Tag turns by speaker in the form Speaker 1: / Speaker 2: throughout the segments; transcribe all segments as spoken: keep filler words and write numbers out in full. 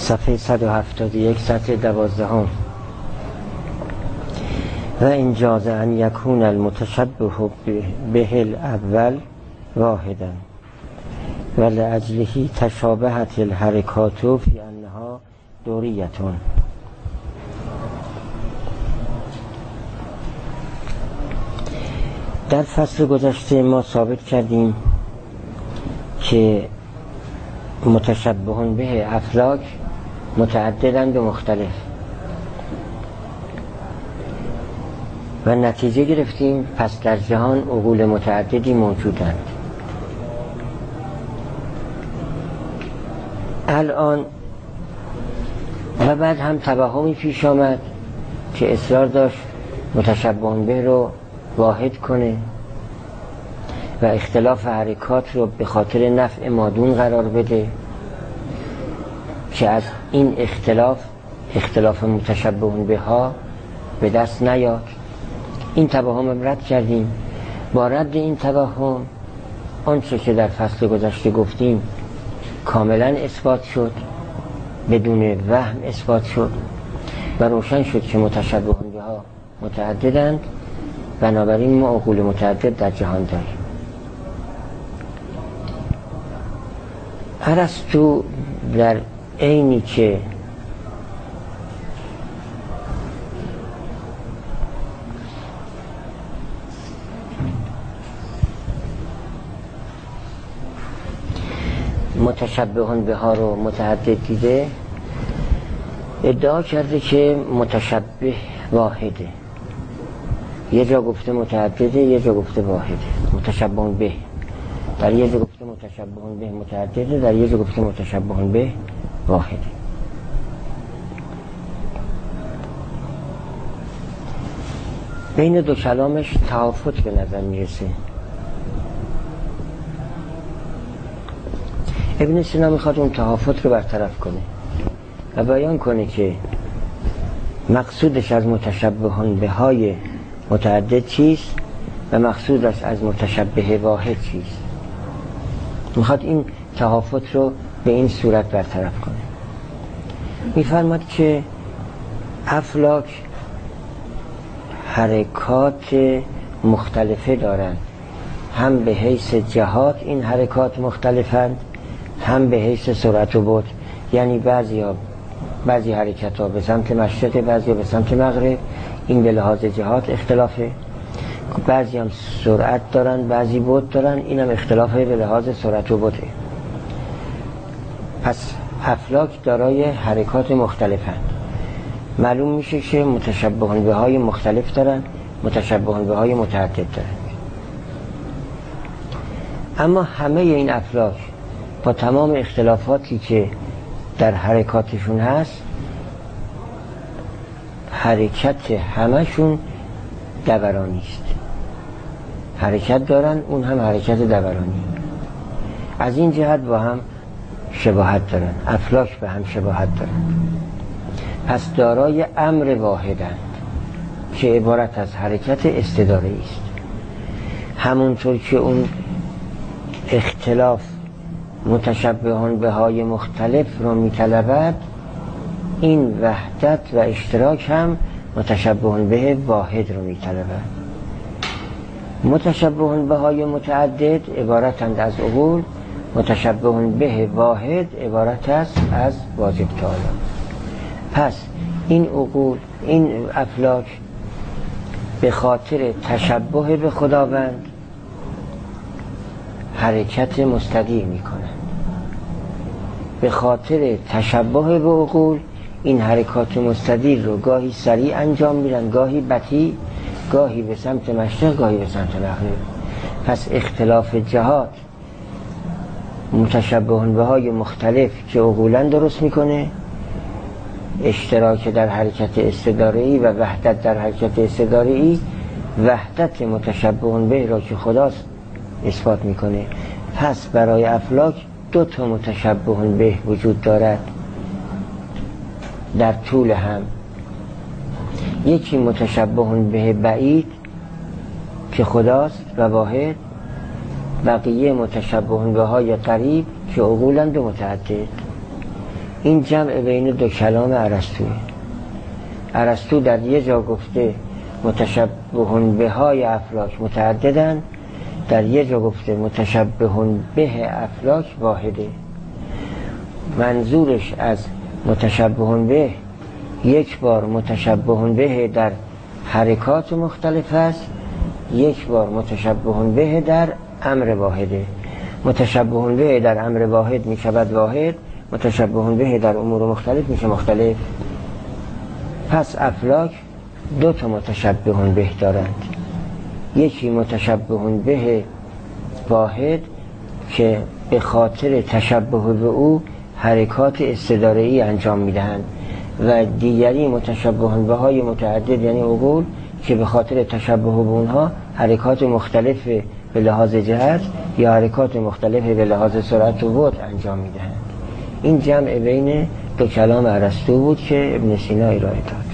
Speaker 1: صفحه صد و هفتاد و یک سطر دوازدهم. و این جاز ان یکون المتشبه به الاول واحدا و لأجله تشابهت الحرکات فی انها دوریتون. در فصل گذشته ما ثابت کردیم که متشبهون به افلاک متعددند و مختلف و نتیجه گرفتیم پس در جهان عقول متعددی موجودند. الان و بعد هم توهمی پیش آمد که اصرار داشت متشبهون به رو واحد کنه و اختلاف حرکات رو به خاطر نفع مادون قرار بده که از این اختلاف اختلاف متشبهون به ها به دست نیاد. این توهم رد کردیم. با رد این توهم آنچه که در فصل گذشته گفتیم کاملا اثبات شد، بدون وهم اثبات شد و روشن شد که متشبهون به ها متعددند، بنابراین ما عقول متعدد در جهان داریم. ارسطو در عینی که متشبهون به ها رو متعدد دیده، ادعا کرده که متشبه واحده. یه جا گفته متعدده، یه جا گفته واحده. متشبهون به در یه جا گفته متشبهون به متعدده، در یه جا گفته متشبهون به واحده. بین دو کلامش توافت به نظر میرسه. ابن سینا میخواد اون توافت رو برطرف کنه و بیان کنه که مقصودش از متشبهون به های متعدد چیست و مقصودش از متشبه واحد چیست. میخواد این توافت رو به این صورت برطرف کنه. میفرماد که افلاک حرکات مختلفه دارند، هم به حیث جهات این حرکات مختلفند، هم به حیث سرعت و بعد. یعنی بعضی ها بعضی حرکت ها به سمت مشرق، بعضی ها به سمت مغرب، این به لحاظ جهات اختلافه. بعضی هم سرعت دارن، بعضی بعد دارن، این هم اختلافه به لحاظ سرعت و بعده. پس افلاک دارای حرکات مختلفند. معلوم میشه که متشبهون به های مختلف دارن، متشبهون به های متعدد دارن. اما همه این افلاک با تمام اختلافاتی که در حرکاتشون هست، حرکت همشون دورانی است. حرکت دارن، اون هم حرکت دورانی. از این جهت با هم شباهت دارن، افلاک به هم شباهت دارن. پس دارای امر واحدند که عبارت از حرکت استداره‌ای است. همونطور که اون اختلاف متشبهون به های مختلف رو میطلبد، این وحدت و اشتراک هم متشبهون به واحد رو میطلبد. متشبهون به های متعدد عبارتند از عقول، متشبهون به واحد عبارت است از واجب تعالی. پس این عقول، این افلاک به خاطر تشبه به خداوند حرکت مستدیر میکنند. به خاطر تشبه به عقول این حرکات مستدیر رو گاهی سریع انجام میدن، گاهی بطیء، گاهی به سمت مشرق، گاهی به سمت مغرب. پس اختلاف جهات متشبهون به های مختلف که عقولاً درست میکنه، اشتراک در حرکت استداره‌ای و وحدت در حرکت استداره‌ای، وحدت متشبهون به را که خداست اثبات میکنه. پس برای افلاک دو تا متشبهون به وجود دارد در طول هم. یکی متشبهون به بعید که خداست و واحد، بقیه متشبهون به های قریب که عقولند و متعدد. این جمع بین دو کلام ارسطویی. ارسطو در یه جا گفته متشبهون به های افلاک متعددن، در یه جا گفته متشبهون به افلاک واحده. منظورش از متشبهون به یک بار متشبهون به در حرکات مختلف است، یک بار متشبهون به در امر واحده. متشبهون به در امر واحد می شود واحد، متشبهون به در امور مختلف میشه مختلف. پس افلاک دو تا متشبهون به دارند، یکی متشبهون به واحد که به خاطر تشبه به او حرکات استداره‌ای انجام میدهند، و دیگری متشبهون به های متعدد یعنی عقول که به خاطر تشبه به اونها حرکات مختلف به لحاظ جهت یا حرکات مختلف به لحاظ سرعت و بعد انجام میدهند. این جمع بین دو کلام ارسطو بود که ابن سینا ارائه داد.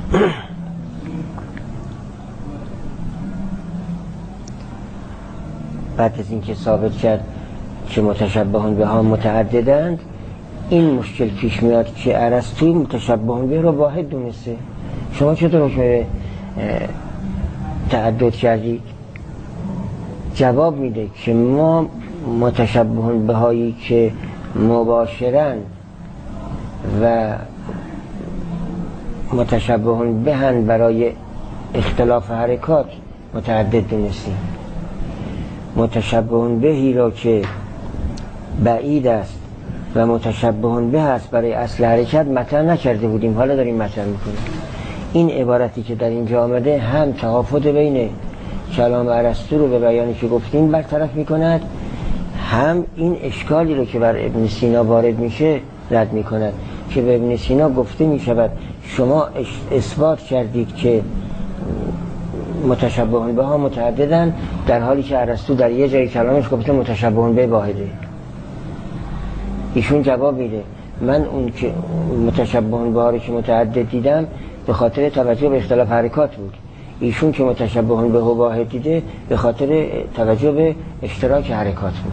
Speaker 1: بعد از اینکه ثابت کرد که متشبهون به ها متعددند، این مشکل پیش میاد که ارسطو متشبهون به رو واحد دونسته. شما چطور حکم تعدد کردید؟ جواب میده که ما متشبهون به هایی که مباشرن و متشبهون بهن برای اختلاف حرکات متعدد دونستیم. متشبهون بهی را که بعید است و متشبهون به است برای اصل حرکت مطرح نکرده بودیم، حالا داریم مطرح میکنیم. این عبارتی که در اینجا آمده هم تفاوت بین کلام ارسطو رو به بیانی که گفتیم برطرف میکند، هم این اشکالی رو که بر ابن سینا وارد میشه رد میکند که به ابن سینا گفته میشود شما اثبات کردید که متشبهون به ها متعددن، در حالی که ارسطو در یه جای کلامش گفته متشبهون به واحده. ایشون جواب میده من اون که متشبهون به ها رو که متعدد دیدم به خاطر توجه به اختلاف حرکات بود، ایشون که متشبهون به واحد دیده به خاطر توجه به اشتراک حرکات بود.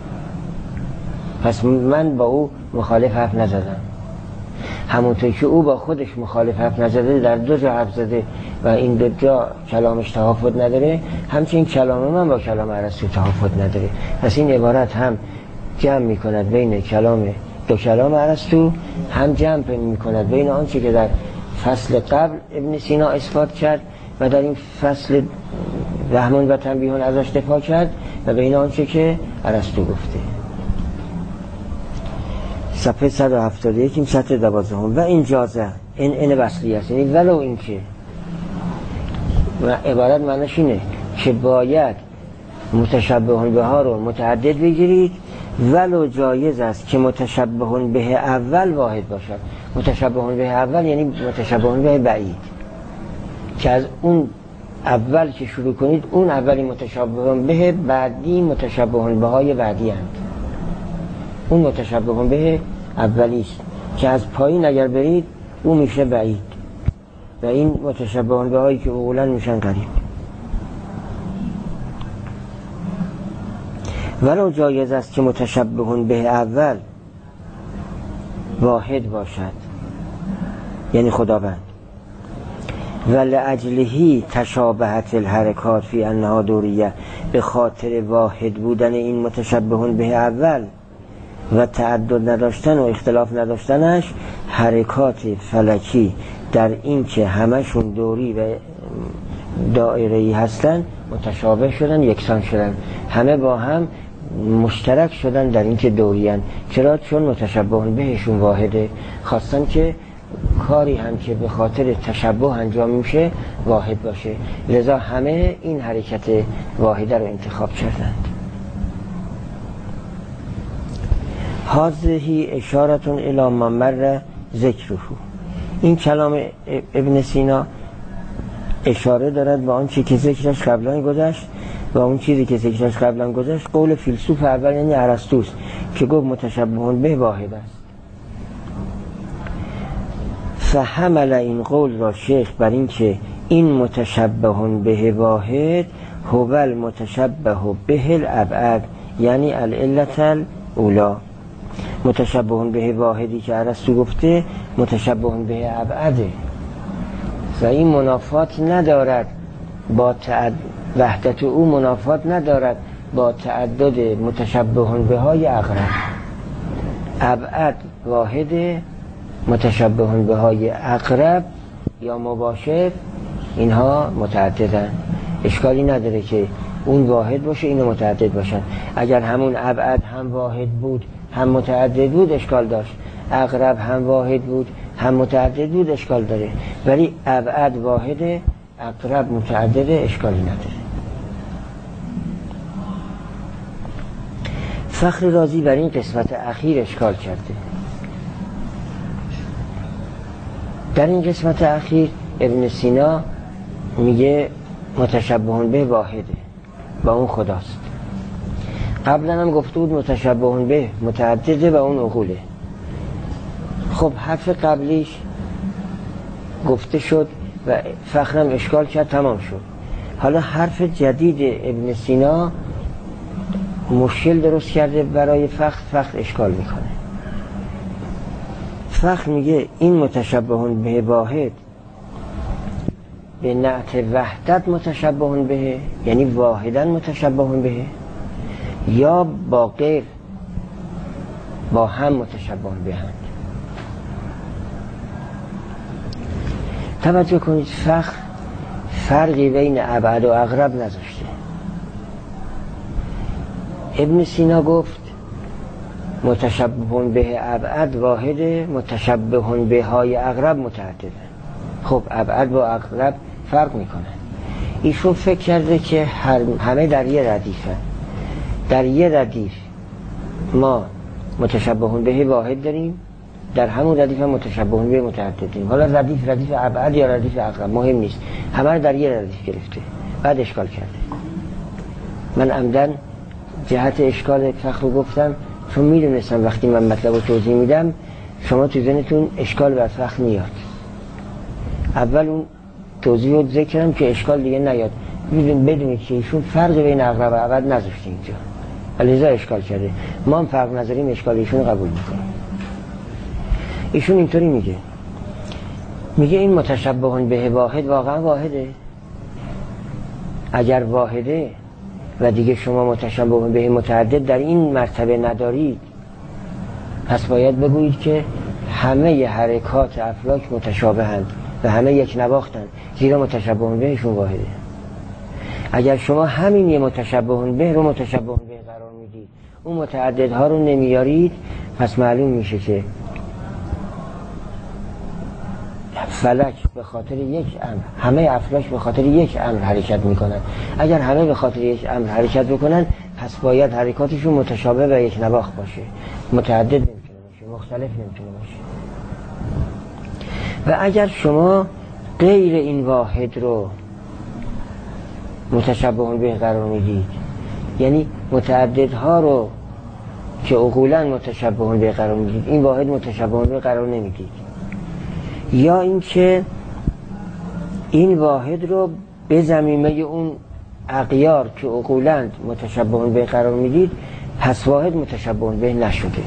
Speaker 1: پس من با او مخالف حرف نزدم، همونطور که او با خودش مخالف حرف نزده، در دو جا حرف زده و این دو جا کلامش تفاوت نداره، همچنین کلام من با کلام ارسطو تفاوت نداره. پس این عبارت هم جمع میکند بین کلام دو کلام ارسطو، هم جمع میکند بین آنچه که در فصل قبل ابن سینا اثبات کرد و در این فصل رحمان و تنبیهون ازش دفاع کرد، و بین آنچه که ارسطو گفته. صفحه صد و هفتاد و یک این سطر دوازدهم. و این جازه این این وصلی است، یعنی ولو این که و عبارت معنیش اینه که باید متشبهون به ها رو متعدد بگیرید، ولو جایز است که متشبهون به اول واحد باشد. متشبهون به اول یعنی متشبهون به بعید، که از اون اول که شروع کنید اون اولی متشبهون به، بعدی متشبهون به های بعدی هست. اون متشبهون به اولیست که از پایین اگر برید اون میشه بعید، و این متشبهون به هایی که اولا میشن قریب. ولو جایز است که متشبهون به اول واحد باشد، یعنی خداوند، ولأجلهی تشابهت الحرکات فی انها دوریه، به خاطر واحد بودن این متشبهون به اول و تعدد نداشتن و اختلاف نداشتنش، حرکات فلکی در این که همشون دوری و دائره‌ای هستن متشابه شدن، یکسان شدن، همه با هم مشترک شدن در این که دورین. چرا؟ چون متشبهون بهشون واحده، خواستن که کاری هم که به خاطر تشبه انجام میشه واحد باشه، لذا همه این حرکت واحده رو انتخاب کردند. هذه اشارتون الی ما مر ذکره. این کلام ابن سینا اشاره دارد به آن چیزی که ذکرش قبلا گذشت، و اون چیزی که ذکرش قبلا گذشت قول فیلسوف اول یعنی ارسطوست که گفت متشبهون به واحد است. فحمل این قول را شیخ بر این که این متشبهون به واحد هو المتشبه به الابعد، یعنی العلت الاولی، متشبه به واحدی که ارسطو گفته متشبه به ابعده و این منافات ندارد با تعد... وحدت او منافات ندارد با تعدد متشبه به های اقرب. ابعد واحد، متشبه به های اقرب یا مباشر اینها متعددن. اشکالی نداره که اون واحد باشه اینو متعدد باشن. اگر همون ابعد هم واحد بود هم متعدد بود اشکال داشت، اقرب هم واحد بود هم متعدد بود اشکال داره، ولی ابعد واحد اقرب متعدد اشکالی نداره. فخر رازی بر این قسمت اخیر اشکال کرده. در این قسمت اخیر ابن سینا میگه متشبه به واحده و اون خداست. قبلا هم گفته بود متشبه به متعدده و اون عقوله. خب حرف قبلیش گفته شد و فخرم اشکال کرد، تمام شد. حالا حرف جدید ابن سینا مشکل درست کرده برای فخر. فخر اشکال میکنه. فخر میگه این متشبه به واحد به نعت وحدت متشبه به، یعنی واحدن متشبه به، یا با غیر با هم متشبه به هم. توجه کنید فخر فرقی بین ابعد و اقرب نذاشته. ابن سینا گفت متشبه به ابعد واحد، متشبه به های اقرب متعدد. خب ابعد با اقرب فرق میکنه. ایشون فکر کرده که همه در یه ردیفن. در یه ردیف ما متشبه به واحد داریم، در همون ردیف هم متشبه به متعدد داریم. حالا ردیف ردیف ابعد یا ردیف اقرب مهم نیست، همه در یه ردیف گرفته. بعد اشکال کرده. من عمدن جهت اشکال فخر رو گفتم چون میدونستم وقتی من مطلب رو توضیح میدم شما تو ذهنتون اشکال بر فخر میاد. اول اون توضیح رو ذکر کردم که اشکال دیگه نیاد، میدونید بدونید که ایشون فرق بین اقرب و ابعد نذاشته اینجا، لذا اشکال کرده. ما هم فرق نذاریم اشکال ایشون قبول میکنیم. ایشون اینطوری میگه، میگه این متشبه به واحد واقعا واحده. اگر واحده و دیگه شما متشبه به متعدد در این مرتبه ندارید، پس باید بگویید که همه حرکات افلاک متشابهند و همه یک نواختند، زیرا متشبه بهشون واحده. اگر شما همین یه متشبه به رو متشبه به قرار میدید، اون متعددها رو نمیارید، پس معلوم میشه که فلک به خاطر یک امر، همه افلاک به خاطر یک امر حرکت میکنن. اگر همه به خاطر یک امر حرکت بکنن، پس باید حرکاتشون متشابه و یک نواخت باشه، متعدد نمیتونه باشه، مختلف نمیتونه باشه. و اگر شما غیر این واحد رو متشبه به قرار میدید، یعنی متعددها رو که عقولاً متشبه به قرار میدید، این واحد متشبه به قرار نمیدید، یا اینکه این واحد رو به ضمیمه اون اغیار که عقولاً متشبه به قرار میدید، پس واحد متشبه به نشده.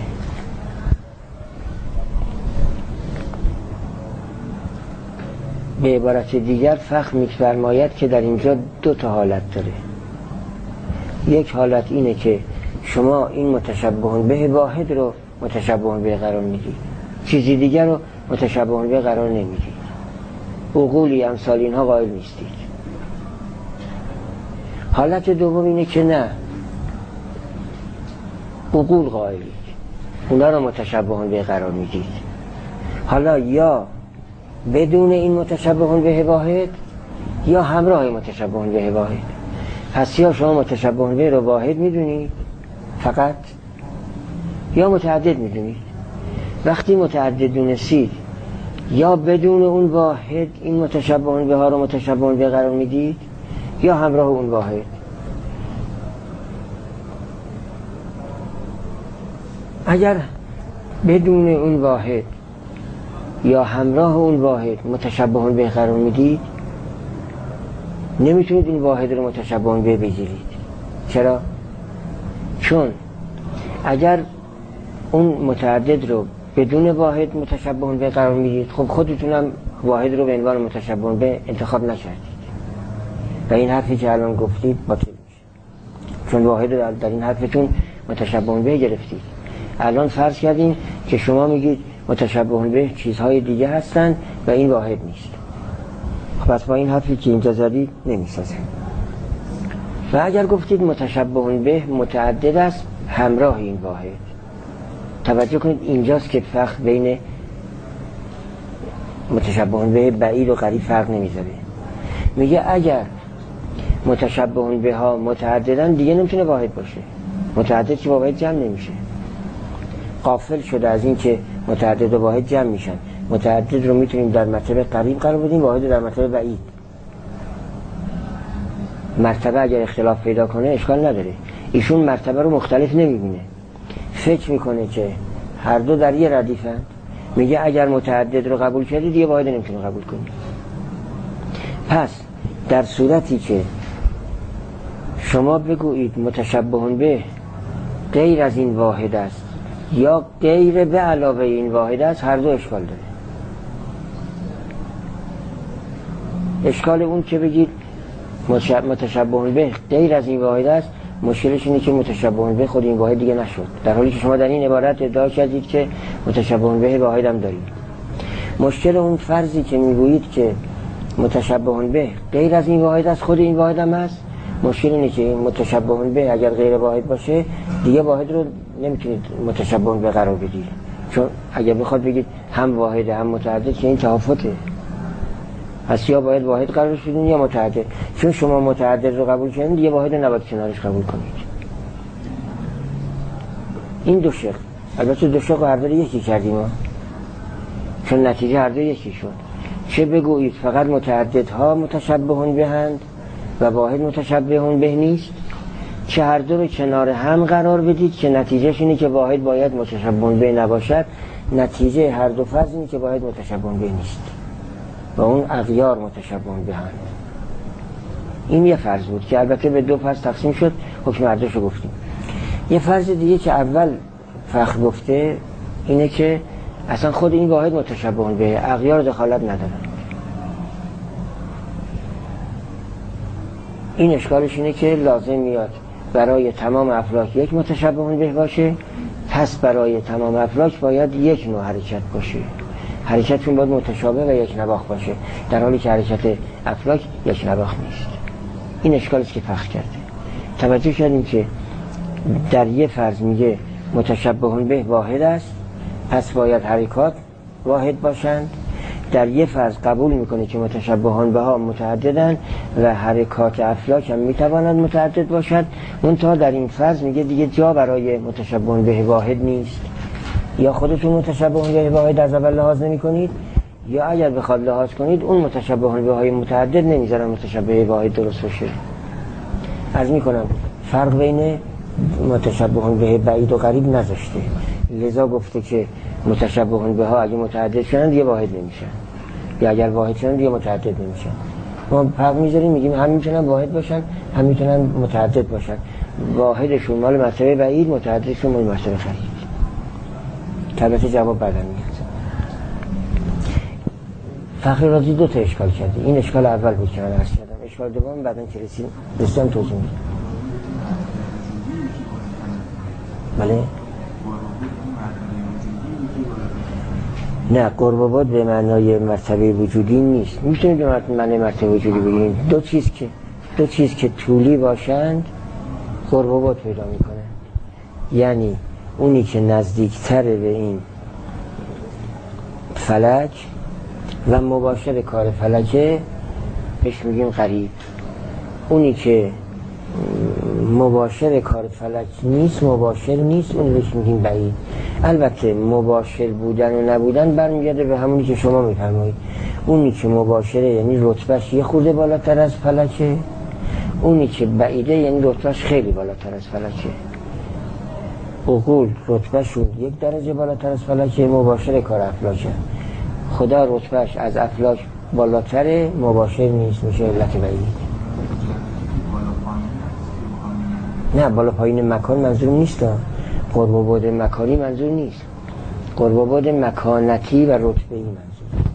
Speaker 1: به عبارت دیگر فخر می‌فرماید که در اینجا دو تا حالت داره. یک حالت اینه که شما این متشبه به واحد رو متشبه به قرار میدید، چیزی دیگر رو متشبه به قرار نمیدید، عقولی امثال اینها قائل نیستید. حالت دوم اینه که نه، عقول قائلید، اونا رو متشبه به قرار میدید. حالا یا بدون این متشبه به واحد یا همراه متشبه به واحد. پس یا شما متشبه به رو واحد میدونید فقط، یا متعدد میدونید. وقتی متعدد دونستید، یا بدون اون واحد این متشبه به ها رو متشبه به قرار میدید، یا همراه اون واحد. اگر بدون اون واحد یا همراه اون واحد متشبه به قرار میدید، نمیتونید این واحد رو متشبه به بگیرید. چرا؟ چون اگر اون متعدد رو بدون واحد متشبه به قرار میدید، خب خودتونم واحد رو به عنوان متشبه به انتخاب نکردید و این حرفی که الان گفتید باطل میشه، چون واحد رو در این حرفتون متشبه به گرفتید. الان فرض کردیم که شما میگید متشبه به چیزهای دیگه هستن و این واحد نیست، خب پس با این حرفی که اینجا زدید نمیسازه. و اگر گفتید متشبه به متعدد است همراه این واحد، توجه کنید اینجاست که فرق بین متشبه به بعید و قریب فرق نمیذاره. میگه اگر متشبه به ها متعددن دیگه نمیتونه واحد باشه، متعدد که با واحد جمع نمیشه، غافل شده از این که متعدد و واحد جمع میشن. متعدد رو میتونیم در مرتبه قریب قرار بدیم، واحد رو در مرتبه بعید. مرتبه اگر اختلاف پیدا کنه اشکال نداره، ایشون مرتبه رو مختلف نمیبینه، فکر میکنه که هر دو در یه ردیفن. میگه اگر متعدد رو قبول کردید یه واحد نمیتونه قبول کنید. پس در صورتی که شما بگویید متشبه به غیر از این واحد است یا غیر به علاوه این واحد است، هر دو اشکال داره. اشکال اون که بگید متشبه به غیر از این واحد است، مشکلش اینه که متشبه به خود این واحد دیگه نشد، در حالی که شما در این عبارت ادعا کردید که متشبه به واحد هم دارید. مشکل اون فرضی که میگویید که متشبه به غیر از این واحد است خود این واحد هم هست، مشکل اینه که متشبه به اگر غیر واحد باشه دیگه واحد رو نمیتونید متشبه به قرار بدید، چون اگر بخواد بگید هم واحد هم متعدد که این تفاوته، پس یا باید واحد قرارش بدین یا متعدد. چون شما متعدد رو قبول کردید دیگه واحد رو نباید کنارش قبول کنید. این دو شق، البته دو شق رو هر دو یکی کردیم ها، چون نتیجه هر دو یکی شد. چه بگویید فقط متعددها متشبه بهند و واحد متشبه به نیست، چه هر دو رو کنار هم قرار بدید که نتیجهش اینه که واحد باید متشبه به نباشد، نتیجه هر دو فرض اینه که واحد متشبه به نیست و اون اغیار متشبه بهند. این یه فرض بود که البته به دو فرض تقسیم شد، حکم هر دوشو گفتیم. یه فرض دیگه که اول فخر گفته اینه که اصلا خود این واحد متشبه به اغیار دخالت ندارن. این اشکالش اینه که لازم میاد برای تمام افلاک یک متشبه به باشه، پس برای تمام افلاک باید یک نوع حرکت باشه، حرکتشون باید متشابه و یک نواخت باشه، در حالی که حرکت افلاک یک نواخت نیست. این اشکالیست که فخر کرده. توجه کردیم که در یه فرض میگه متشبه به واحد است، پس باید حرکات واحد باشند. در یه فرض قبول میکنه که متشبهان به ها متعددن و حرکات افلاک هم میتوانند متعدد باشد، منتها در این فرض میگه دیگه جا برای متشبه به واحد نیست. یا خودتون متشبه به واحد از اول لحاظ نمی کنید، یا اگر بخواد لحاظ کنید اون متشبه به های متعدد نمیذارن متشبه واحد درست باشه. عرض میکنم فرق بین متشبه به بعید و قریب نذاشته، لذا گفته که متشبه به ها اگه متعدد شدن دیگه واحد نمیشن، یا اگر واحد شدن دیگه متعدد نمیشن. ما فرق میذاریم میگیم هم میتونن واحد باشن هم میتونن متعدد باشن، واحدشون مال مرتبه بعید، متعددشون مال مرتبه قریب. البته جواب بعداً میاد. فخر رازی دو تا اشکال کرده. این اشکال اول بود که من عرض کردم، اشکال دوم بعداً که رسیدم رسیدم توضیح میدم. بله؟ نه، قرب‌آباد به معنای مرتبه وجودی نیست. میتونید به معنای مرتبه وجودی بگیرید. دو چیز که دو چیز که طولی باشند قرب‌آباد پیدا میکنن. یعنی اونی که نزدیکتره به این فلک و مباشر کار فلکه بهش میگیم قریب، اونی که مباشر کار فلک نیست مباشر نیست اون بهش میگیم بعید. البته مباشر بودن و نبودن برمیگرده به همونی که شما میفرمایید. اونی که مباشره یعنی رتبهش یه خورده بالاتر از فلکه، اونی که بعیده یعنی رتبهش خیلی بالاتر از فلکه. عقول رتبهشون یک درجه بالاتر از فلکه، مباشر کار افلاکه. خدا رتبهش از افلاک بالاتره، مباشر نیست، میشه علت بعید. نه بالا پایین مکان منظور نیست. قرب و بعد مکانی منظور نیست، قرب و بعد مکانتی و رتبه‌ای منظور.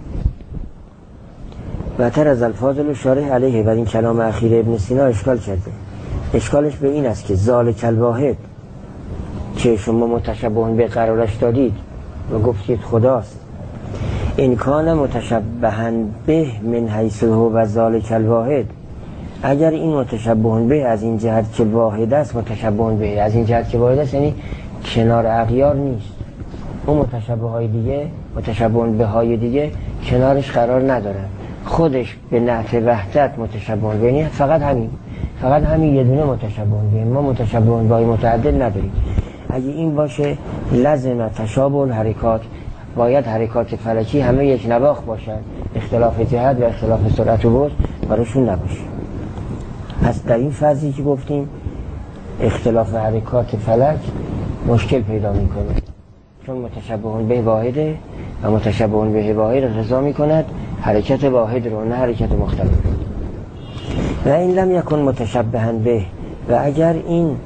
Speaker 1: بهتر از الفاظل شارح علیه و این کلام اخیر ابن سینا اشکال کرده. اشکالش به این است که ذالک الواحد که شما متشبه به قرارش دادید و گفتید خداست، این کان متشبها به من حیث هو و ذالک الواحد، اگر این متشبه به از این جهت که واحد است، متشبه به از این جهت که واحد است یعنی کنار اغیار نیست، اون متشبه های دیگه، متشبه به های دیگه کنارش قرار ندارن، خودش به نحت وحدت متشبه به، یعنی فقط همین فقط همین یه دونه متشبه به، ما متشبه به های متعدد نداریم. اگه این باشه لازم تشابه الحرکات، باید حرکات فلکی همه یک نواخ باشن، اختلاف جهت و اختلاف سرعت و بعد براشون نباشه. پس در این فرضی که گفتیم اختلاف حرکات فلک مشکل پیدا میکنه، چون متشبه به واحده و متشبه به واحد رضا میکند حرکت واحد رو، نه حرکت مختلف. و این لم یکن متشبها به، و اگر این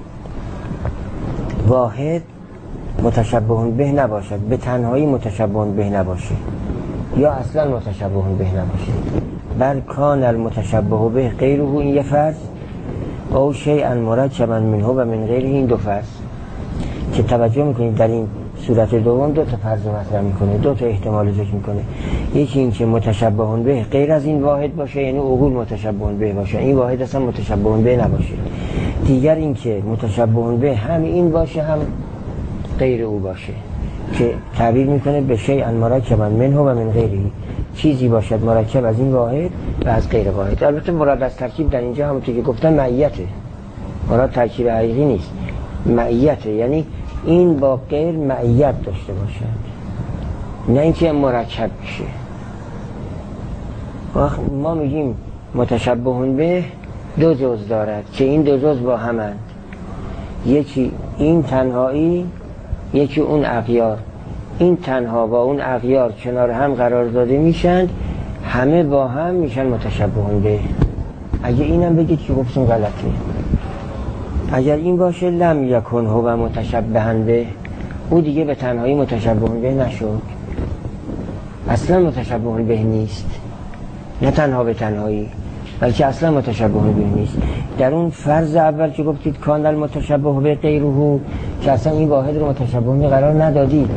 Speaker 1: واحد متشبه به نباشد، به تنهایی متشبه به نباشه یا اصلا متشبه به نباشه، بل کان المتشبه به غیره، این یه فرض، او شیئا مرکبا منه و من غیره، این دو فرض که توجه میکنید در این صورت دوم دو تا فرض مطرح میکنه، دو تا احتمال ذکر میکنه. یکی این که متشبه به غیر از این واحد باشه، یعنی عقول متشبه به باشه، این واحد اصلا متشبه به نباشه. دیگر این که متشبه به هم این باشه هم غیر او باشه، که تعبیر میکنه به شیئا مرکبا منه و من غیره، چیزی باشد مرکب از این واحد و از غیر واحد. البته مراد از ترکیب در اینجا همونطور که گفتم معیته، مراد ترکیب حقیقی نیست، معیته، یعنی این با غیر معیت داشته باشد، نه اینکه مرکب بشه. ما میگیم متشبه به دو جز دارد که این دو جز با همند، یکی این تنهایی، یکی اون اغیار. این تنها با اون اغیار کنار هم قرار داده میشن، همه با هم میشن متشبه به. اگه اینم بگید که گفتیم غلطه. اگر این باشه لم یکن هو متشبها به، او دیگه به تنهایی متشبه به نشد، اصلا متشبه به نیست، نه تنها به تنهایی بلکه اصلا متشبه به نیست. در اون فرض اول که گفتید کان المتشبه به غیره، که اصلا این واحد رو متشبه به قرار ندادید.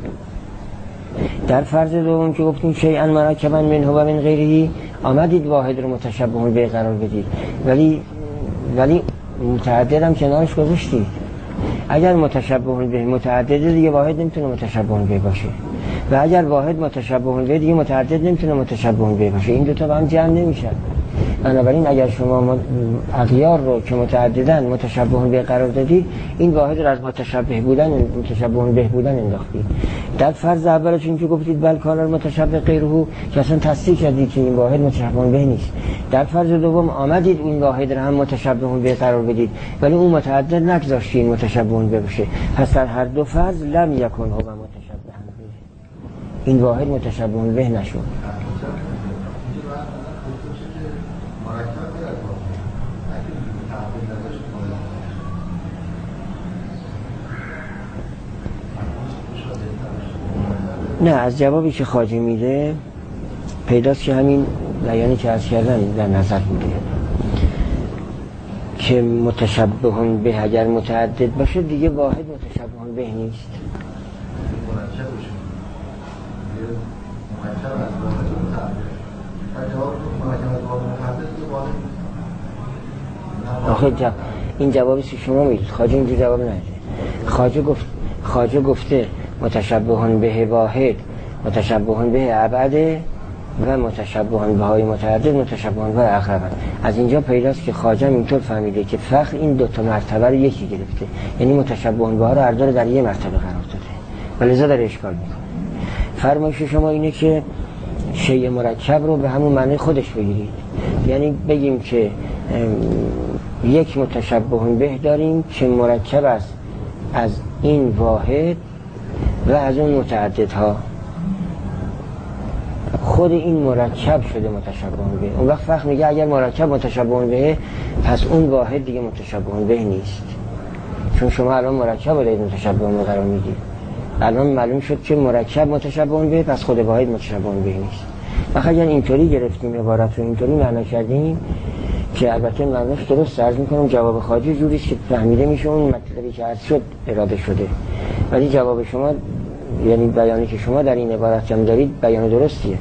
Speaker 1: در فرض دوم که گفتیم شیئا مرکبا منه و من غیره، آمدید واحد رو متشبه به قرار بدید، ولی ولی متعدد هم کنارش گذاشتید. اگر متشبه به متعدد دیگه واحد نمیتونه متشبه به باشه، و اگر واحد متشبه به دیگه متعدد نمیتونه متشبه به باشه، این دوتا با هم جمع نمیشن. بنابراین اگر شما اغیار رو که متعددن متشبه به قرار دادید، این واحد رو از متشبه بودن متشبه به بودن انداختید. در فرض اولتون که گفتید بل کان المتشبه غیره، که اصلا تصدیق کردید که این واحد متشبه به نیست. در فرض دوم آمدید این واحد رو هم متشبه به قرار بدید، ولی اون متعدد نگذاشتین متشبه به بشه. پس در هر دو فرض لم یکن هو متشبه به، این واحد متشبه به نشد. نه، از جوابی که خواجه میده پیداست که همین بیانی که عرض کردن در نظر بوده که متشبه به اگر متعدد باشه دیگه واحد متشبه به نیست. آخه جواب این جوابی که شما میدید، خواجه اینجا جواب نده. خواجه گفت خواجه گفته متشبه به واحد متشبه به ابعد و متشبه به های متعدد متشبه به اقرب. از اینجا پیداست که خواجه اینطور فهمیده که فقط این دو تا مرتبه رو یکی گرفته، یعنی متشبه به ها رو هر دو در یک مرتبه قرار داده و لذا داره اشکال میکنه. فرمایش شما اینه که شیء مرکب رو به همون معنی خودش بگیرید، یعنی بگیم که یک متشبه به داریم که مرکب است از این واحد و از اون متعددها، خود این مرکب شده متشبه به. اون وقت فقط میگه اگر مرکب متشبه به، پس اون واحد دیگه متشبه به نیست. چون شما الان مرکب رو دارید متشبه به قرار میدید. الان معلوم شد که مرکب متشبه به، پس خود واحد متشبه به نیست. فقط اگر اینطوری گرفتیم عبارت رو، اینطوری معنا کردیم که البته معناش درست عرض میکنم جواب خواجه جوری که فهمیده میشه اون مطلبی که عرض شد اراده شده، ولی جواب شما یعنی بیانی که شما در این عبارت جمع دارید بیان درستیه،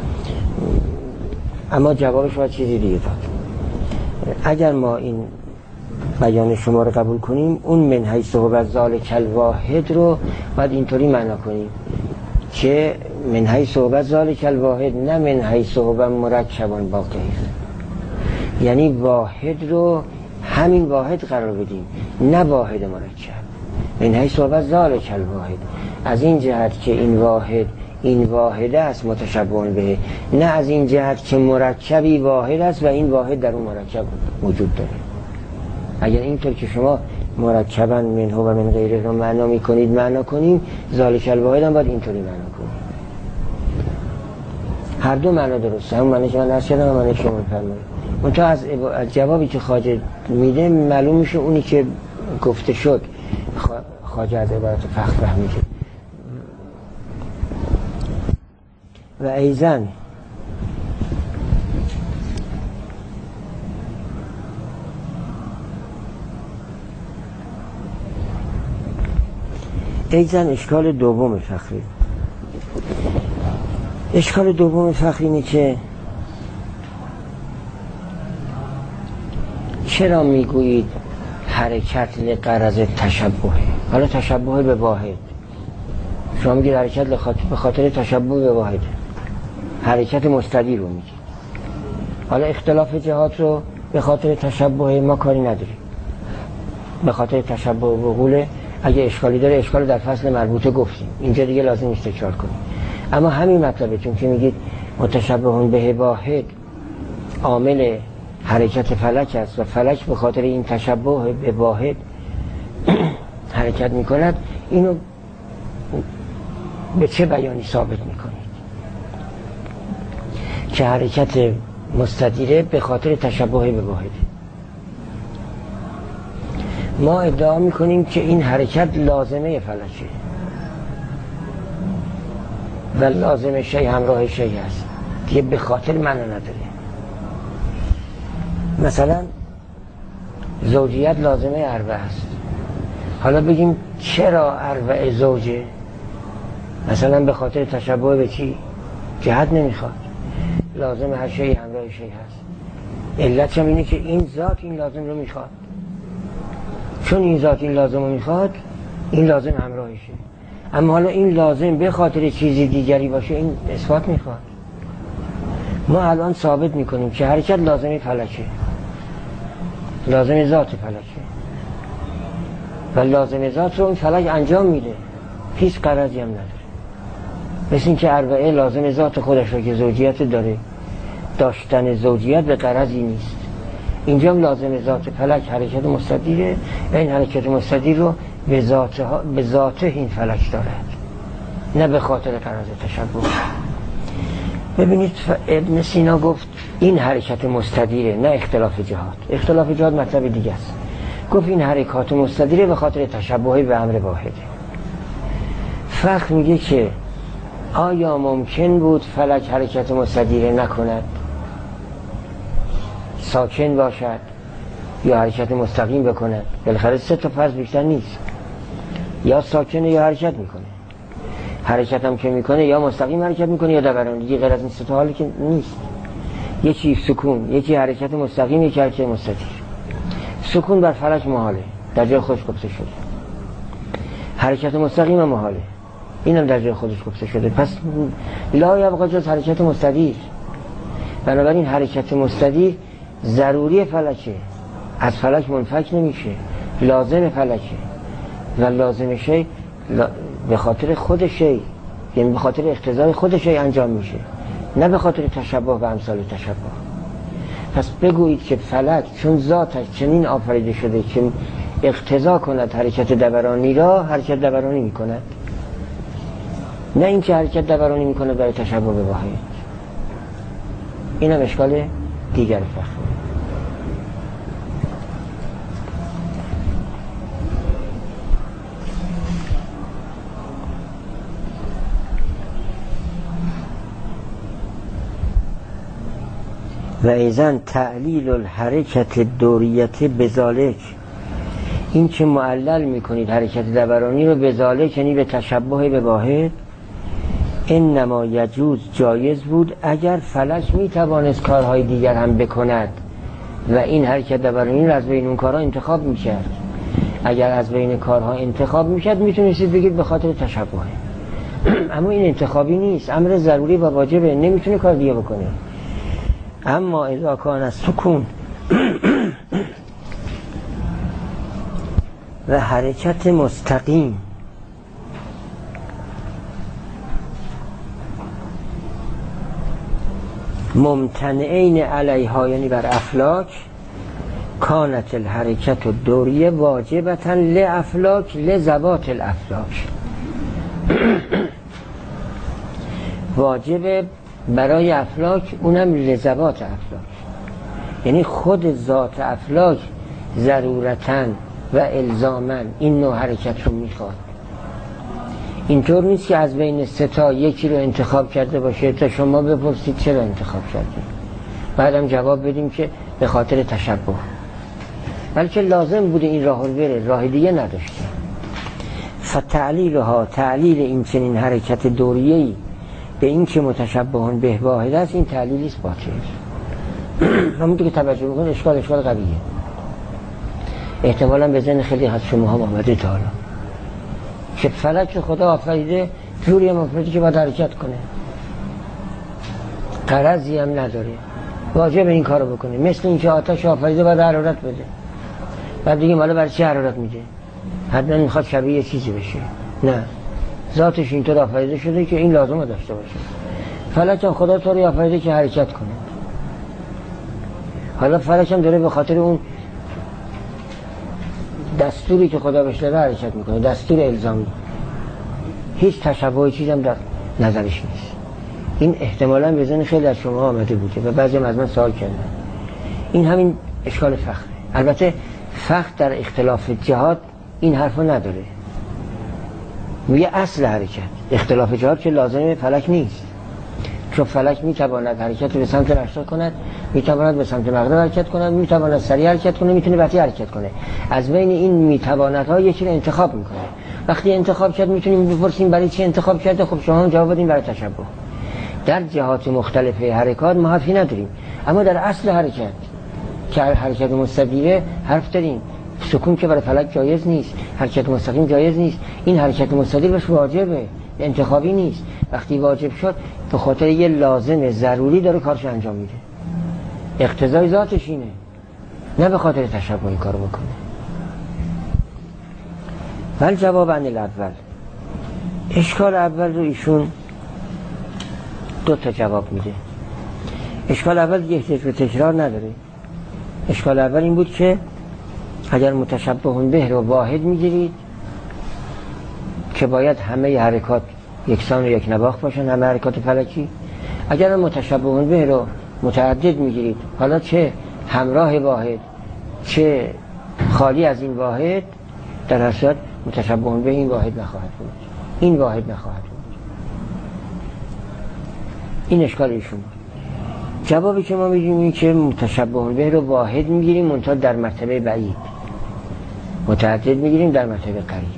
Speaker 1: اما جواب شما چیزی دیگه داد. اگر ما این بیان شما رو قبول کنیم، اون من حیث و ذالک الواحد رو باید اینطوری معنا کنیم که من حیث و ذالک الواحد، نه من حیث و مرکبان باقی، یعنی واحد رو همین واحد قرار بدیم، نه واحد مرکب. من حیث و ذالک الواحد، از این جهت که این واحد این واحد است متشبه به، نه از این جهت که مرکبی واحد است و این واحد در اون مرکب وجود داره. اگر اینطور که شما مرکبا منه و من غیره رو معنا میکنید معنا کنیم، ذالک الواحد هم باید اینطوری معنا کنیم. هر دو معنا درسته، هم معنی که من عرض کردم هم معنی شما فرمایید. منتها از جوابی که خواجه میده معلوم میشه اونی که گفته شد خواجه از عبارت فخر فهمیده. و ایزن ایزن اشکال دوم فخری اشکال دوم فخری اینه که چرا میگویید حرکت لغرض تشبه؟ حالا تشبه به واحد، شما میگید حرکت به خاطر تشبه به واحد، حرکت مستدیر رو میگید. حالا اختلاف جهات رو به خاطر تشبه ما کاری نداریم، به خاطر تشبه به قوله. اگه اشکالی داره اشکال در فصل مربوطه گفتیم، اینجا دیگه لازم نیست تکرار کنیم. اما همین مطلبه، چون که میگید متشبه به واحد عامل حرکت فلک است و فلک به خاطر این تشبه به واحد حرکت میکند، اینو به چه بیانی ثابت میکنید که حرکت مستدیره به خاطر تشبه به واحد؟ ما ادعا میکنیم که این حرکت لازمه فلکه و لازم شی همراه شی هست که به خاطر معنا نداره. مثلا زوجیت لازمه اربع هست، حالا بگیم چرا اربع زوجه؟ مثلا به خاطر تشبه به چی؟ جهت نمیخواد، لازم هر شی همراه شی هست. علت هم اینه که این ذات این لازم رو میخواد، چون این ذات این لازم رو میخواد این لازم همراهشه. اما حالا این لازم به خاطر چیزی دیگری باشه، این اثبات میخواد. ما الان ثابت میکنیم که حرکت لازمی فلکه، لازم ذات فلکه و لازم ذات رو این فلک انجام میده، هیچ غرضی هم نداره. مثل این که اربعه لازم ذات خودش رو که زوجیت داره، داشتن زوجیت به غرضی نیست. اینجا هم لازم ذات فلک حرکت مستدیره، این حرکت مستدیر رو به ذات, به ذات این فلک دارد، نه به خاطر غرض تشبه. ببینید ابن سینا گفت این حرکت مستدیره، نه اختلاف جهات. اختلاف جهات مطلب دیگه است. گفت این حرکات مستدیره به خاطر تشبه به امر واحده. فخر میگه که آیا ممکن بود فلک حرکت مستدیره نکند، ساکن باشد یا حرکت مستقیم بکند؟ بالاخره سه تا فرض بیشتر نیست، یا ساکنه یا حرکت میکنه. حرکت هم که میکنه یا مستقیم حرکت میکنه یا دوران، دیگه غیر از این سه تا حالی که نیست. یکی سکون، یکی حرکت مستقیم، یکی حرکت مستدیر. سکون بر فلک محاله، در جای خودش گفته شده. حرکت مستقیم هم محاله، اینم در جای خودش گفته شده. پس لا یبقا جز حرکت مستدیر. بنابراین حرکت مستدیر ضروری فلکه، از فلک منفک نمیشه، لازم فلکه و لازم شی به خاطر خود شی، یعنی به خاطر اقتضای خود شی انجام میشه، نه به خاطر تشبه و امثال تشبه. پس بگویید که فلک چون ذاتش چنین آفریده شده که اقتضا کند حرکت دورانی را، حرکت دورانی میکند، نه اینکه حرکت دورانی میکند برای تشبه به واحد. اینم اشکال دیگر فخر. و ایزن تعلیل الحرکت دوریت بذالک، این که معلل میکنید حرکت دورانی رو بذالک یعنی به تشبه به واحد، انما یجوز جایز بود اگر فلک میتوانست کارهای دیگر هم بکند و این حرکت دورانی رو از بین اون کارها انتخاب میکرد. اگر از بین کارها انتخاب میکرد میتونستید بگید به خاطر تشبه، اما این انتخابی نیست، امر ضروری و واجبه، نمیتونه کار دیگه بکنه. اما اذا کان از سکون و حرکت مستقیم ممتنعین علیها یعنی بر افلاک، کانت الحرکت الدوریه واجبتا لافلاک لذوات الافلاک، واجب برای افلاک اونم لذوات افلاک، یعنی خود ذات افلاک ضرورتاً و الزاماً این نوع حرکت رو میخواد. اینطور نیست که از بین سه تا یکی رو انتخاب کرده باشه تا شما بپرسید چرا انتخاب کردید بعدم جواب بدیم که به خاطر تشبه، بلکه لازم بوده این راه رو بره، راه دیگه نداشته. فتعلیلها، تعلیل این چنین حرکت دوریه‌ای به این که متشبهون به واحد است، این تعلیلی است باطل. همونطور که توجه میکنید اشکال اشکال قویه، احتمالاً به ذهن خیلی از شما هم آمده تا حالا که فلک خدا آفریده جوری هم آفریده که باید حرکت کنه، غرضی هم نداره، واجب این کارو بکنه. مثل این که آتش آفریده باید حرارت بده، بعد دیگه مالا برای چی حرارت میده؟ حتما میخواد شبیه یه چیزی بشه. نه، ذاتش اینطور آفریده شده که این لازمه داشته باشه. فلک هم خدا طوری آفریده که حرکت کنه. حالا فلک هم داره به خاطر اون دستوری که خدا بهش داده حرکت میکنه، دستور الزامی، هیچ تشبه چیزی هم در نظرش نیست. این احتمالاً به ذهن خیلی از شما آمده بوده و بعضی هم از من سوال کردن. این همین اشکال فخره. البته فخر در اختلاف جهات این حرفو نداره، میگه اصل حرکت، اختلاف جهات که لازمه فلک نیست، چون فلک میتواند حرکت به سمت مشرق کند، میتواند به سمت مغرب حرکت کند، میتواند سریع حرکت کنه، میتونه بطیء حرکت کنه. از بین این میتوانادها یکی رو انتخاب میکنه. وقتی انتخاب کرد میتونیم بپرسیم برای چی انتخاب کرده؟ خب شما هم جواب بدین برای تشبه. در جهات مختلف حرکات ما حرفی نداریم، اما در اصل حرکت که حرکت مستدیره حرف داریم. سکون که برای فلک جایز نیست، حرکت مستقیم جایز نیست، این حرکت مستدیر بهش واجبه، انتخابی نیست. وقتی واجب شد به خاطر یه لازم ضروری داره کارش انجام میده، اقتضای ذاتش اینه، نه به خاطر تشبه این کارو بکنه. ولی جواب عن الاول، اشکال اول رو ایشون دو تا جواب میده. اشکال اول یه احتیاج به تکرار نداره. اشکال اول این بود که اگر متشبهون به رو واحد میگیرید که باید همه حرکات یکسان و یک نواخت باشن، همه حرکات فلکی. اگر متشبهون به رو متعدد میگیرید، حالا چه همراه واحد چه خالی از این واحد، در هر صورت متشبهون به این واحد نخواهد بود، این واحد نخواهد بود. این اشکال ایشون بود. جوابی که ما میگیم این که متشبهون به رو واحد میگیریم منتها در مرتبه بعید، متعدد میگیریم در مرتبه قریب.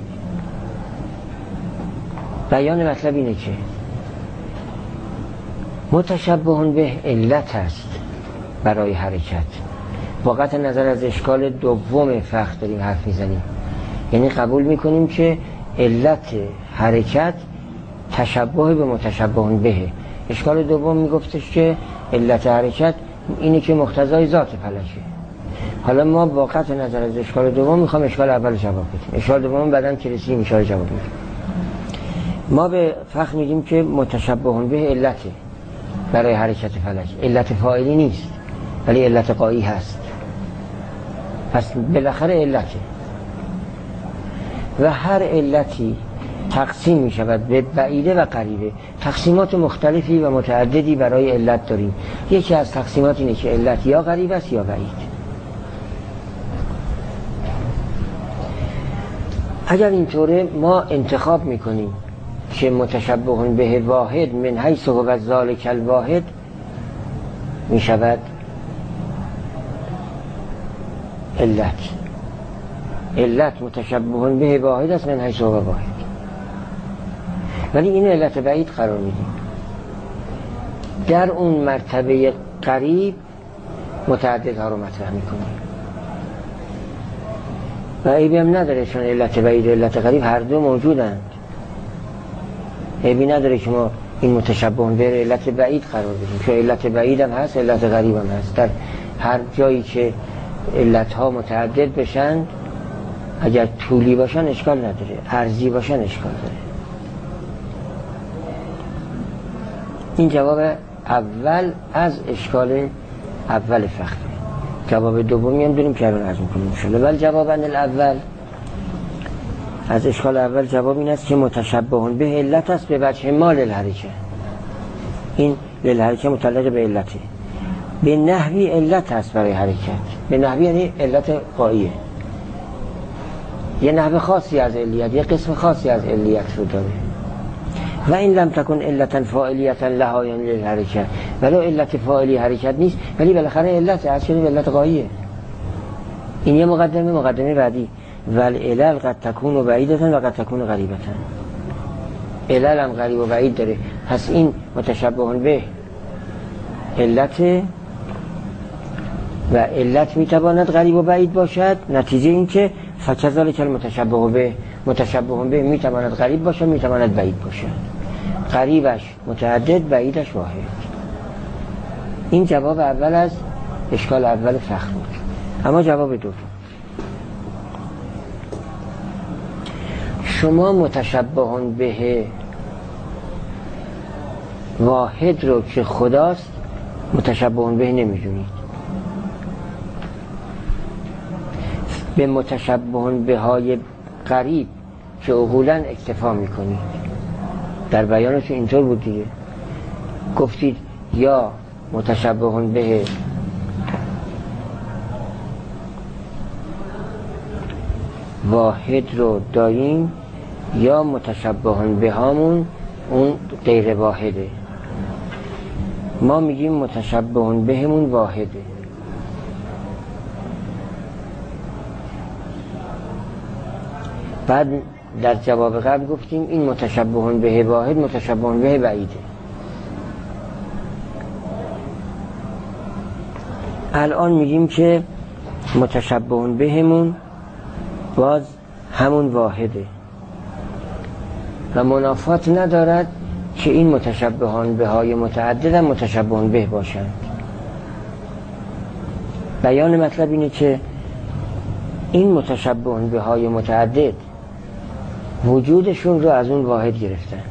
Speaker 1: بیان مطلب اینه که متشبهون به علت است برای حرکت. واقعا نظر از اشکال دوم فخر داریم حرف میزنیم، یعنی قبول میکنیم که علت حرکت تشبه به متشبهون بهه. اشکال دوم میگفتش که علت حرکت اینه که مقتضای ذات فلکه. حالا ما واقعا نظر از اشکال دوم میخوام اشکال اول جواب بدیم، اشکال دوم بعداً که رسیدیم اشکال جواب میدیم. ما به فخر میگیم که متشبهون به علته برای حرکت فلک، علت فاعلی نیست ولی علت قایی هست، پس بالاخره علته و هر علتی تقسیم می شود به بعیده و قریبه. تقسیمات مختلفی و متعددی برای علت داریم. یکی از تقسیمات اینه که علت یا قریب است یا بعید. اگر اینطوره ما انتخاب میکنیم که متشبهون به واحد من حیث هو ذالک الواحد می شود علت. علت متشبه به واحد است من حیث هو واحد، ولی این علت بعید قرار میدیم. در اون مرتبه قریب متعددها رو مطرح میکنیم و عیبی هم نداره، چون علت بعید و علت قریب هر دو موجودند. عیبی نداره که ما این متشبه به علت بعید قرار بدیم، چون علت بعید هم هست، علت قریب هم هست. در هر جایی که علتها متعدد بشن، اگر طولی باشن اشکال نداره، عرضی باشن اشکال داره. این جواب اول از اشکال اول فخره. جواب دومی هم داریم که الان عرض می‌کنیم ان شاءالله. ولی جواباً الاول از اشکال اول جواب این است که متشبه به علت است به وجه ما للحرکه. این للحرکه متعلق به علته، به نحوی علت است برای حرکت. به نحوی یعنی علت قایه، یه نحو خاصی از علیت، یه قسم خاصی از علیت رو داره. و این لم تکن علتا فاعلیتا لها یعنی للحرکه، ولو علت فاعلی حرکت نیست ولی بالاخره علت از شدیم علت قایه. این یه مقدمه. مقدمه بعدی والعلل قد تکون بعیدتا و قد تکون قریبتا. علل هم قریب و بعید داره، پس این متشبه به علت و علت میتواند قریب و بعید باشد. نتیجه این که فکذالک المتشبه به، متشبه به میتواند قریب باشد میتواند بعید باشد. قریبش متعدد، بعیدش واحد. این جواب اول از اشکال اول فخر بود. اما جواب دوم، شما متشبه به واحد رو که خداست متشبه به نمیدونید، به متشبه به های قریب که عقولاً اکتفا میکنید. در بیانتون اینطور بود دیگه، گفتید یا متشبه به واحد رو داریم یا متشبه به هامون اون غیر واحده. ما میگیم متشبه بهمون واحده. بعد در جواب قبل گفتیم این متشبه به واحد متشبه به بعیده. الان میگیم که متشبه بهمون باز همون واحده و منافات ندارد که این متشبهان به های متعدد هم متشبه به باشند. بیان مطلب اینه که این متشبه به های متعدد وجودشون رو از اون واحد گرفتند،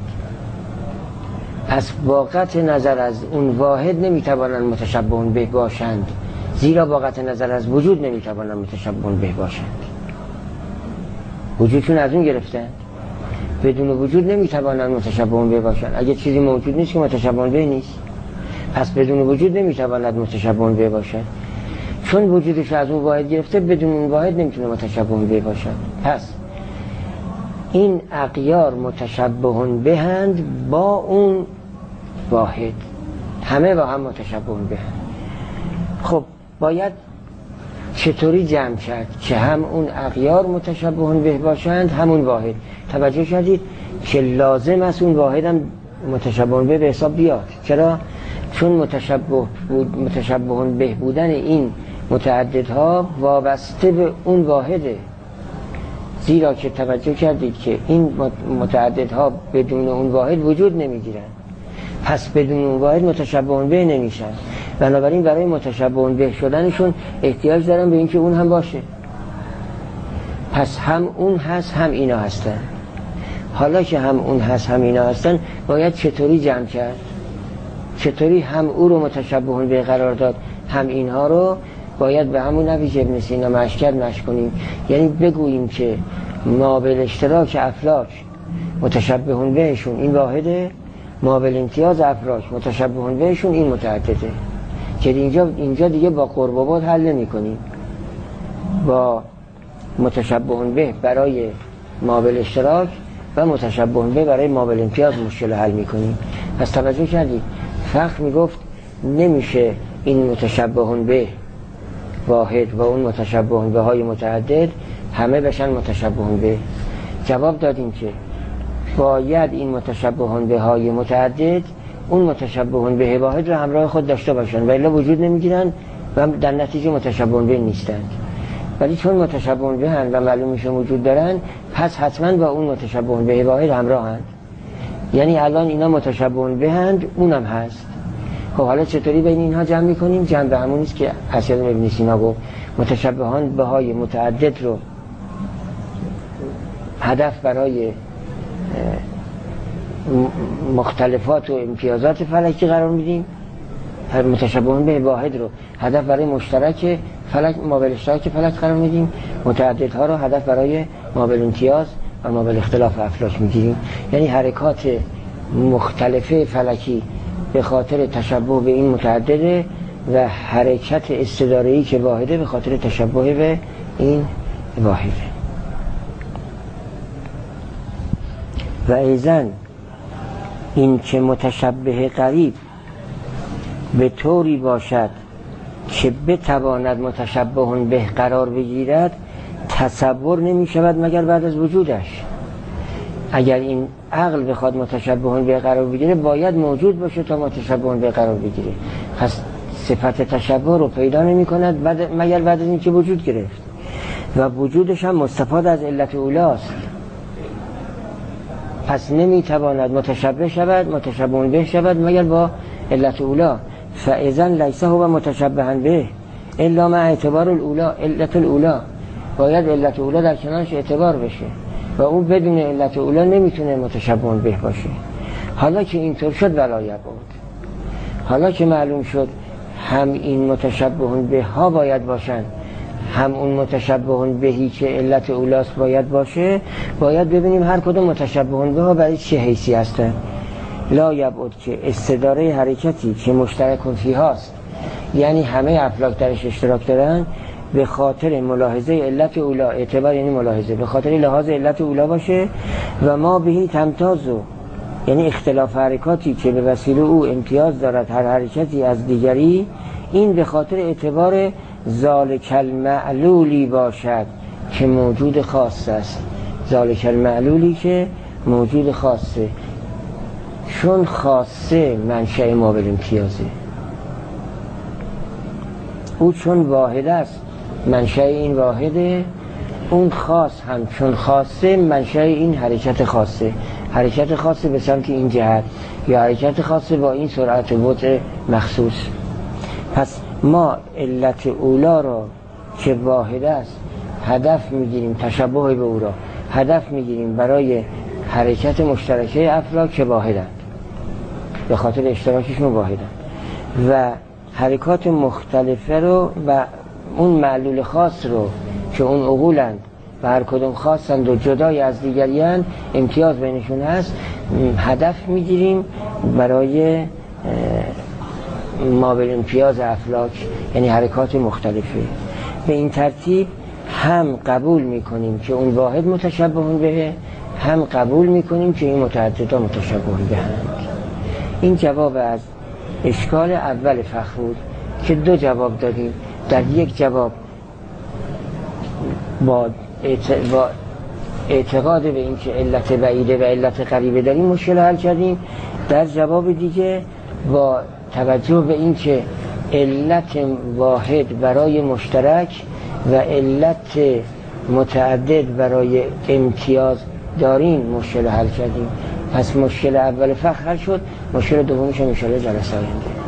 Speaker 1: پس با قطع نظر از اون واحد نمیتوانند متشبه به باشند، زیرا با قطع نظر از وجود نمیتوانند متشبه به باشند. وجودشون از اون گرفتند، بدون وجود نمیتوانند متشبه به باشند. اگه چیزی موجود نیست که متشبه به نیست، پس بدون وجود نمیتواند متشبه به باشد. چون وجودش از اون واحد گرفته، بدون اون واحد نمیتونه متشبه به باشد. پس این اغیار متشبه بهند با اون واحد، همه با هم متشبه بهند. خب باید چطوری جمع کرد که هم اون اغیار متشبه به باشند همون واحد؟ توجه کردید که لازم است اون واحد هم متشبه به به حساب بیاد. چرا؟ چون متشبه بود، متشبه به بودن این متعددها وابسته به اون واحده. زیرا که توجه کردید که این متعددها بدون اون واحد وجود نمیگیرن، پس بدون اون واحد متشبه به نمیشن. بنابراین برای متشبه به شدنشون احتیاج دارن به اینکه اون هم باشه. پس هم اون هست هم اینا هستن. حالا که هم اون هست هم اینا هستن، باید چطوری جمع کرد؟ چطوری هم او رو متشبه به قرار داد هم اینها رو؟ باید به همون نوی که ابن سینا مشکل مش کنیم، یعنی بگوییم که ما به اشتراک افلاک متشبه بهشون این واحده، ما به امتیاز افلاک متشبه بهشون این متعدده. که اینجا اینجا دیگه با قرب و بعد حل نمی کنیم، با متشبه به برای ما به اشتراک و متشبه به برای ما به امتیاز مشکل حل می کنیم. پس توجه کردید فخر می گفت نمیشه این متشبه به واحد و اون متشبه به های متعدد همه بشن متشبه به. جواب دادیم که باید این متشبه به های متعدد اون متشبه به واحد رو همراه خود داشته باشن و الا وجود نمیگیرن و در نتیجه متشبه به نیستند. ولی چون متشبه به هن و معلوم میشه وجود دارن، پس حتما با اون متشبه به واحد همراهند. یعنی الان اینا متشبه به هند، اونم هست. خب حالا چطوری بین اینها جمع میکنیم؟ جمع به همون است که حسن ابن سینا گفت متشبهان به های متعدد رو هدف برای مختلفات و امتیازات فلکی قرار میدیم، هر متشبهان به واحد رو هدف برای مشترک فلک مابل اشتراک فلک قرار میدیم، متعددها رو هدف برای مابل امتیاز و مابل اختلاف افلاک میگیریم. یعنی حرکات مختلفه فلکی به خاطر تشبه به این متعدده و حرکت استداره‌ای که واحده به خاطر تشبه به این واحده. و ایضاً این که متشبه قریب به طوری باشد که بتواند متشبه به قرار بگیرد تصور نمی شود مگر بعد از وجودش. اگر این عقل بخواد متشبه به قرار بگیره باید موجود باشه تا متشبه به قرار بگیره. پس صفت تشبه رو پیدا نمی کند بعد مگر بعد از اینکه وجود گرفت و وجودش هم مستفاد از علت اولاست. پس نمی تواند متشبه شود متشبه به شود مگر با علت اولا. فاذن لیس هو متشبها به الا مع اعتبار الاولا. علت الاولا باید علت اولا در کنارش اعتبار بشه و اون بدون علت اولا نمیتونه متشبه به باشه. حالا که اینطور شد ولایت بود، حالا که معلوم شد هم این متشبه به ها باید باشن هم اون متشبه بهی که علت اولاست باید باشه، باید ببینیم هر کدوم متشبه به ها برای چه حیثی هستن. لا یبعد که استداره حرکتی که مشترک فی هاست، یعنی همه افلاک درش اشتراک دارن، به خاطر ملاحظه علت اولا، اعتبار یعنی ملاحظه، به خاطر لحاظ علت اولا باشه و ما بهی تمتازو، یعنی اختلاف حرکاتی که به وسیله او امتیاز دارد هر حرکتی از دیگری، این به خاطر اعتبار ذالک المعلولی باشد که موجود خاص است. ذالک المعلولی که موجود خاصه، چون خاصه منشأ مابل امتیازه، او چون واحد است منشأ این واحده، اون خاص هم چون خاصه منشأ این حرکت خاصه، حرکت خاصه به سمت این جهت یا حرکت خاصه با این سرعت وضع مخصوص. پس ما علت اولا را که واحد است هدف میگیریم، تشبه به او را هدف میگیریم برای حرکت مشترکه افلاک که واحدند، به خاطر اشتراکشون واحدند، و حرکات مختلفه رو و اون معلول خاص رو که اون عقولند و هر کدوم خاصند و جدای از دیگریان امتیاز بینشون هست هدف میگیریم برای مابل امتیاز افلاک، یعنی حرکات مختلفه. به این ترتیب هم قبول میکنیم که اون واحد متشبه به، هم قبول میکنیم که این متعددها متشبه به هست. این جواب از اشکال اول فخر بود که دو جواب دادیم. در یک جواب با اعتقاد به این که علت بعیده و علت قریبه داریم مشکل حل کردیم. در جواب دیگه با توجه به این که علت واحد برای مشترک و علت متعدد برای امتیاز داریم مشکل حل کردیم. پس مشکل اول فخر حل شد، مشکل دومش ان شاء الله جلسه آینده.